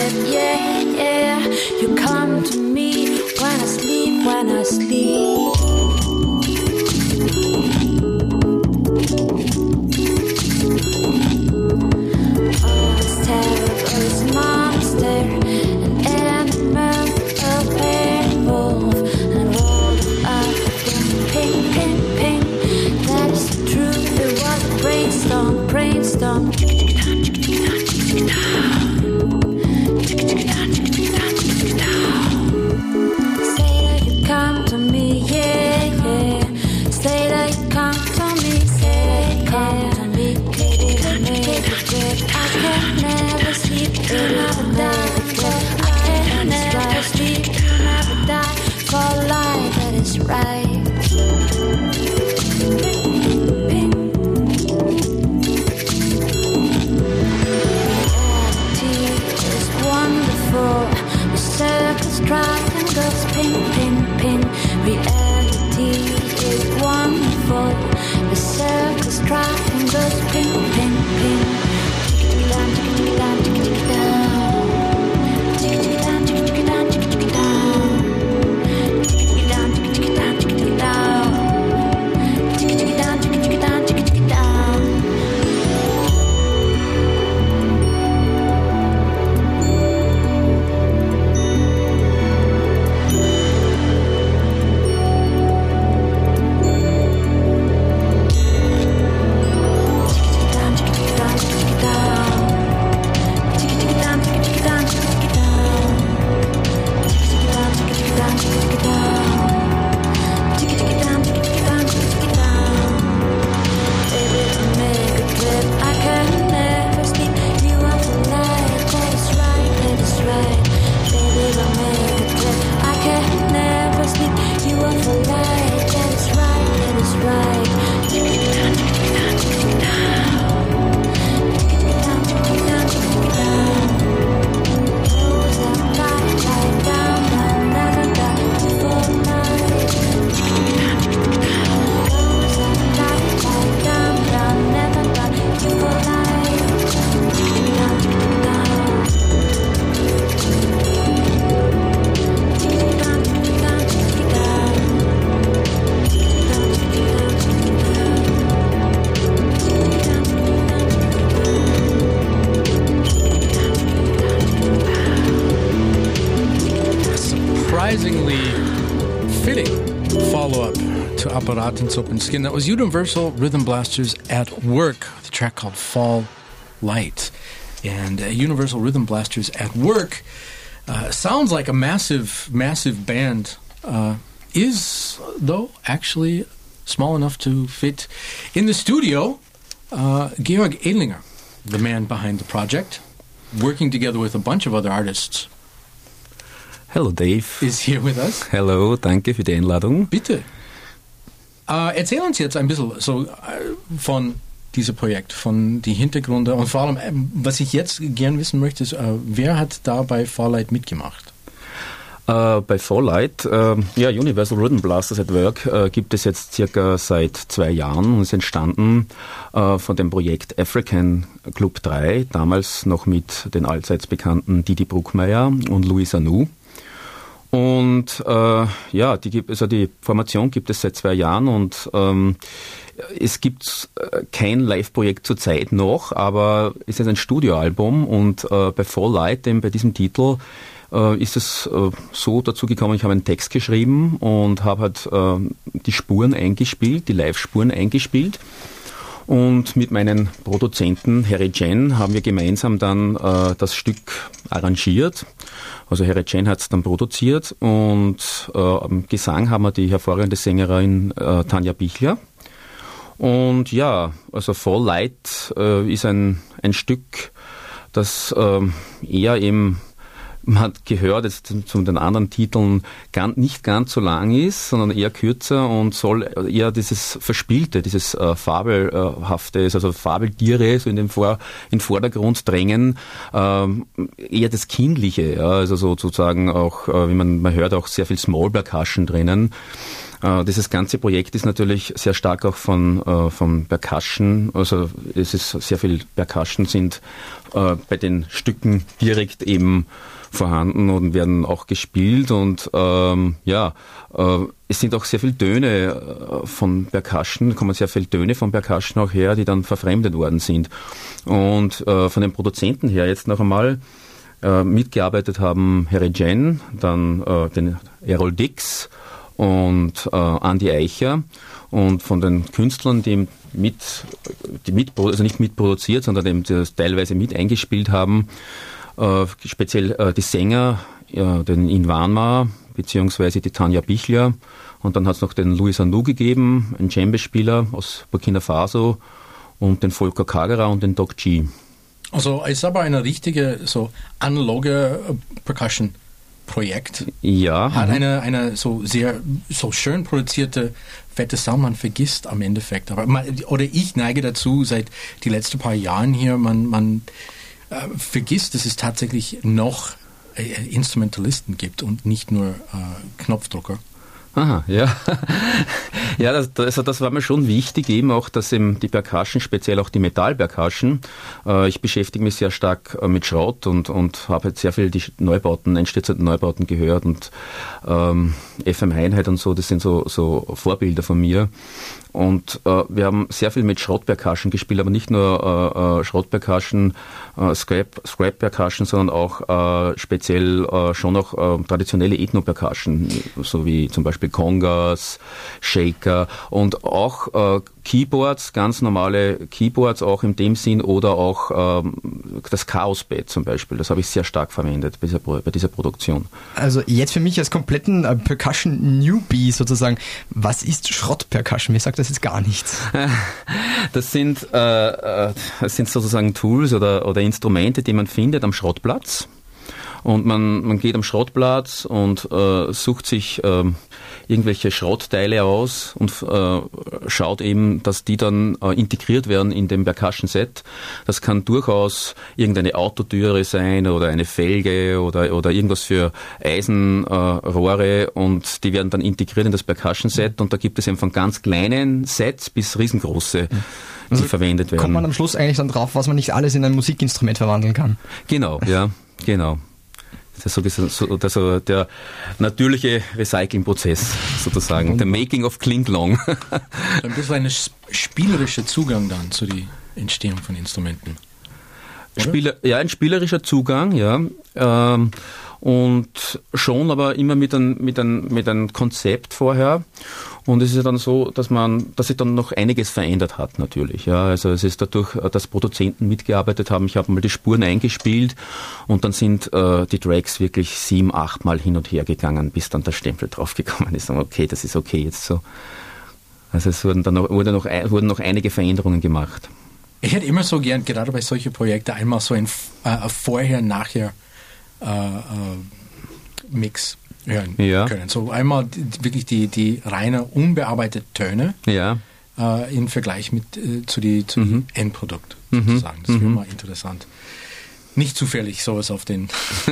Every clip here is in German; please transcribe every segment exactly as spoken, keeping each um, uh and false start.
grip, yeah, yeah. You come to me when I sleep, when I sleep. Oh, it's terrible, it's a monster, an animal, a werewolf, and all up in pink, pink, pink. That is the truth, it was a brainstorm, brainstorm. Triangles, pin, pin, pin. Reality is wonderful. The circles, triangles, pin, pin, pin. Tick down, tick down, tick down. Tick down, tick down, tick down. Tick down, tick down, tick down. Tick down, tick down, tick down. Apparatens Open Skin. That was Universal Rhythm Blasters at Work, the track called Fall Light. And uh, Universal Rhythm Blasters at Work uh, sounds like a massive, massive band. Uh, is, though, actually small enough to fit in the studio. Uh, Georg Edlinger, the man behind the project, working together with a bunch of other artists. Hello, Dave. Is here with us. Hello, danke für die Einladung. Bitte. Äh, erzähl uns jetzt ein bisschen so äh, von diesem Projekt, von die Hintergründe und vor allem, äh, was ich jetzt gern wissen möchte, ist, äh, wer hat da bei Fall Light mitgemacht? Äh, bei Fall Light, äh, ja, Universal Rhythm Blasters at Work äh, gibt es jetzt circa seit zwei Jahren und ist entstanden äh, von dem Projekt African Club drei, damals noch mit den allseits bekannten Didi Bruckmeier und Louis Anou. Und äh, ja, die, also die Formation gibt es seit zwei Jahren und ähm, es gibt kein Live-Projekt zurzeit noch, aber es ist ein Studioalbum und äh, bei Fall Light, eben bei diesem Titel, äh, ist es äh, so dazu gekommen, ich habe einen Text geschrieben und habe halt äh, die Spuren eingespielt, die Live-Spuren eingespielt. Und mit meinen Produzenten Harry Jen haben wir gemeinsam dann äh, das Stück arrangiert. Also Harry Jen hat es dann produziert und äh, am Gesang haben wir die hervorragende Sängerin äh, Tanja Bichler. Und ja, also Fall Light äh, ist ein, ein Stück, das äh, eher eben, man hat gehört, jetzt zu den anderen Titeln ganz, nicht ganz so lang ist, sondern eher kürzer und soll eher dieses Verspielte, dieses äh, Fabelhafte, also Fabeltiere so in den, Vor, in den Vordergrund drängen, ähm, eher das Kindliche, ja, also sozusagen auch, äh, wie man, man hört auch sehr viel Small Percussion drinnen. Äh, dieses ganze Projekt ist natürlich sehr stark auch von, äh, von Percussion, also es ist sehr viel Percussion sind äh, bei den Stücken direkt eben vorhanden und werden auch gespielt und ähm, ja, äh, es sind auch sehr viele Töne äh, von Percussion, kommen sehr viele Töne von Percussion auch her, die dann verfremdet worden sind. Und äh, von den Produzenten her jetzt noch einmal äh, mitgearbeitet haben Harry Jen, dann äh, den Errol Dix und äh, Andi Eicher und von den Künstlern, die mit, die mit also nicht mitproduziert, sondern eben das teilweise mit eingespielt haben, Uh, speziell uh, die Sänger, uh, den Inwanma, beziehungsweise die Tanja Bichler. Und dann hat es noch den Louis Anou gegeben, einen Djembe-Spieler aus Burkina Faso und den Volker Kagera und den Doc G. Also es ist aber ein richtige so analoge Percussion-Projekt. Ja. Hat eine, eine so sehr so schön produzierte fette Sound, man vergisst am Endeffekt. Aber man, oder ich neige dazu, seit die letzten paar Jahren hier, man, man vergisst, dass es tatsächlich noch äh, Instrumentalisten gibt und nicht nur äh, Knopfdrucker. Aha, ja. Ja, das, das, das war mir schon wichtig, eben auch, dass eben die Percussion, speziell auch die Metall-Percussion, äh, ich beschäftige mich sehr stark äh, mit Schrott und, und habe jetzt sehr viel die Neubauten, einstürzenden Neubauten gehört und ähm, F M Einheit und so, das sind so, so Vorbilder von mir. Und äh, wir haben sehr viel mit Schrott-Percussion gespielt, aber nicht nur äh, Schrott-Percussion, äh, Scrap, Scrap-Percussion, sondern auch äh, speziell äh, schon auch äh, traditionelle Ethno-Percussion, so wie zum Beispiel Congas, Shaker und auch äh, Keyboards, ganz normale Keyboards auch in dem Sinn oder auch ähm, das Chaos-Bed zum Beispiel, das habe ich sehr stark verwendet bei dieser, bei dieser Produktion. Also jetzt für mich als kompletten äh, Percussion-Newbie sozusagen, was ist Schrott-Percussion? Mir sagt das jetzt gar nichts. Das sind, äh, das sind sozusagen Tools oder, oder Instrumente, die man findet am Schrottplatz. Und man, man geht am Schrottplatz und äh, sucht sich äh, irgendwelche Schrottteile aus und äh, schaut eben, dass die dann äh, integriert werden in dem Percussion-Set. Das kann durchaus irgendeine Autotüre sein oder eine Felge oder, oder irgendwas für Eisenrohre äh, und die werden dann integriert in das Percussion-Set und da gibt es eben von ganz kleinen Sets bis riesengroße, die also verwendet werden. Kommt man am Schluss eigentlich dann drauf, was man nicht alles in ein Musikinstrument verwandeln kann? Genau, ja, genau. Das ist so, so, also der natürliche Recyclingprozess sozusagen, der Making of Klinglong. Ein bisschen ein spielerischer Zugang dann zu der Entstehung von Instrumenten. Spieler, ja, ein spielerischer Zugang, ja. Ähm, und schon aber immer mit einem mit ein, mit ein Konzept vorher. Und es ist ja dann so, dass man, dass sich dann noch einiges verändert hat natürlich. Ja, also es ist dadurch, dass Produzenten mitgearbeitet haben. Ich habe mal die Spuren eingespielt und dann sind äh, die Tracks wirklich sieben, acht Mal hin und her gegangen, bis dann der Stempel draufgekommen ist. Und okay, das ist okay jetzt so. Also es wurden dann noch, wurde noch, wurden noch einige Veränderungen gemacht. Ich hätte immer so gern, gerade bei solchen Projekten, einmal so ein äh, Vorher-Nachher äh, äh, Mix hören ja. können. So einmal die, wirklich die, die reine unbearbeitete Töne ja. äh, im Vergleich mit äh, zu die zu mhm. Endprodukt mhm. sozusagen. Das wäre mhm. mal interessant. Nicht zufällig sowas auf den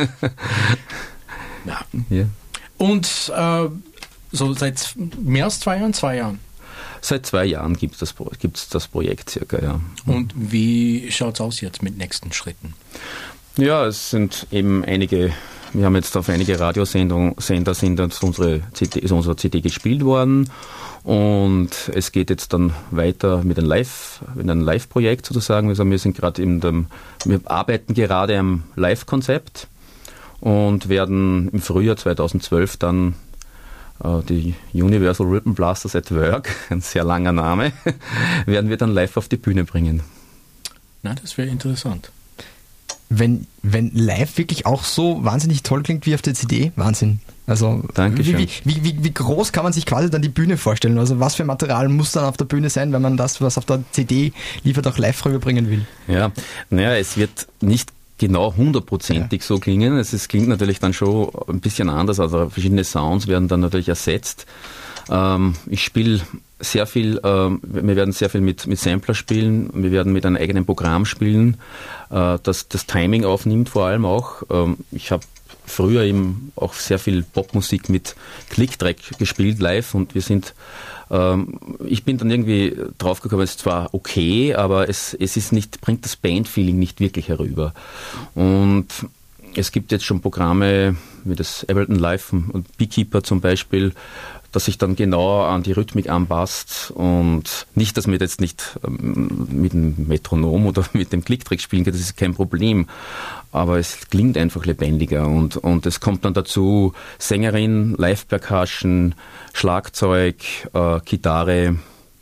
ja. ja. Und äh, so seit mehr als zwei Jahren, zwei Jahren. Seit zwei Jahren gibt es das, gibt's das Projekt circa, ja. Und wie schaut es aus jetzt mit nächsten Schritten? Ja, es sind eben einige, wir haben jetzt auf einige Radiosender sind unsere C D, ist unsere C D gespielt worden und es geht jetzt dann weiter mit einem Live, mit einem Live-Projekt sozusagen. Also wir sind gerade in dem, wir arbeiten gerade am Live-Konzept und werden im Frühjahr zweitausendzwölf dann die Universal Rhythm Blasters at Work, ein sehr langer Name, werden wir dann live auf die Bühne bringen. Na, das wäre interessant. Wenn, wenn live wirklich auch so wahnsinnig toll klingt wie auf der C D, Wahnsinn. Also Dankeschön. Wie, wie, wie, wie groß kann man sich quasi dann die Bühne vorstellen? Also was für Material muss dann auf der Bühne sein, wenn man das, was auf der C D liefert, auch live rüberbringen will? Ja, naja, es wird nicht genau hundertprozentig ja. so klingen. Es ist, klingt natürlich dann schon ein bisschen anders, also verschiedene Sounds werden dann natürlich ersetzt. Ähm, ich spiele sehr viel, ähm, wir werden sehr viel mit, mit Sampler spielen, wir werden mit einem eigenen Programm spielen, äh, das das Timing aufnimmt vor allem auch. Ähm, ich habe früher eben auch sehr viel Popmusik mit Click-Track gespielt live und wir sind, ähm, ich bin dann irgendwie draufgekommen, es ist zwar okay, aber es, es ist nicht, bringt das Band-Feeling nicht wirklich herüber. Und es gibt jetzt schon Programme wie das Ableton Live und Beekeeper zum Beispiel, dass sich dann genau an die Rhythmik anpasst und nicht, dass man jetzt nicht ähm, mit dem Metronom oder mit dem Klicktrack spielen kann, das ist kein Problem, aber es klingt einfach lebendiger und, und es kommt dann dazu Sängerin, Live-Percussion, Schlagzeug, äh, Gitarre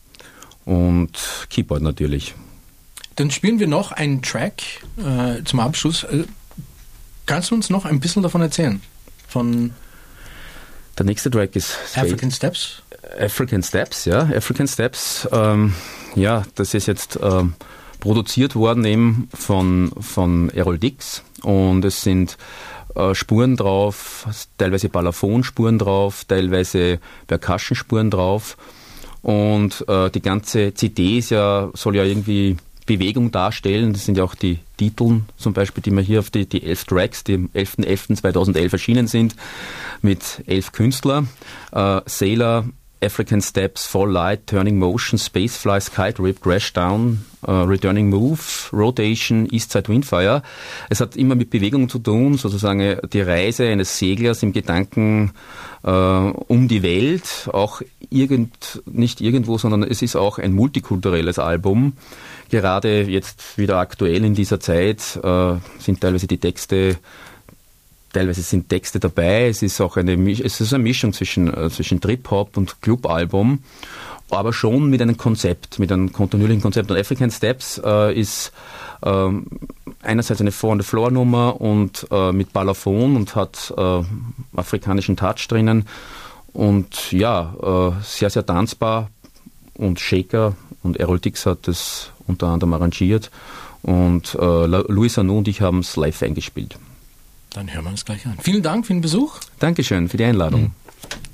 und Keyboard natürlich. Dann spielen wir noch einen Track äh, zum Abschluss. Äh, kannst du uns noch ein bisschen davon erzählen? Von Der nächste Track ist African Steps? African Steps, ja. African Steps, ähm, ja, das ist jetzt ähm, produziert worden eben von, von Errol Dix und es sind äh, Spuren drauf, teilweise Balafon-Spuren drauf, teilweise Percussion-Spuren drauf und äh, die ganze C D ist ja, soll ja irgendwie Bewegung darstellen. Das sind ja auch die Titel zum Beispiel, die wir hier auf die, die elf Tracks, die am elfter elfter zweitausendelf erschienen sind, mit elf Künstlern. Äh, Sailor, African Steps, Fall Light, Turning Motion, Spacefly, Skytrip, Crashdown, uh, Returning Move, Rotation, Eastside Windfire. Es hat immer mit Bewegung zu tun, sozusagen die Reise eines Seglers im Gedanken äh, um die Welt, auch irgend, nicht irgendwo, sondern es ist auch ein multikulturelles Album. Gerade jetzt wieder aktuell in dieser Zeit äh, sind teilweise die Texte Teilweise sind Texte dabei, es ist auch eine, es ist eine Mischung zwischen, äh, zwischen Trip-Hop und Club-Album, aber schon mit einem Konzept, mit einem kontinuierlichen Konzept. Und African Steps äh, ist äh, einerseits eine Four-on-the-Floor-Nummer und äh, mit Balafon und hat äh, afrikanischen Touch drinnen und ja, äh, sehr, sehr tanzbar und Shaker und Errol Dix hat das unter anderem arrangiert und äh, Louis Arnaud und ich haben es live eingespielt. Dann hören wir uns gleich an. Vielen Dank für den Besuch. Dankeschön für die Einladung. Mhm.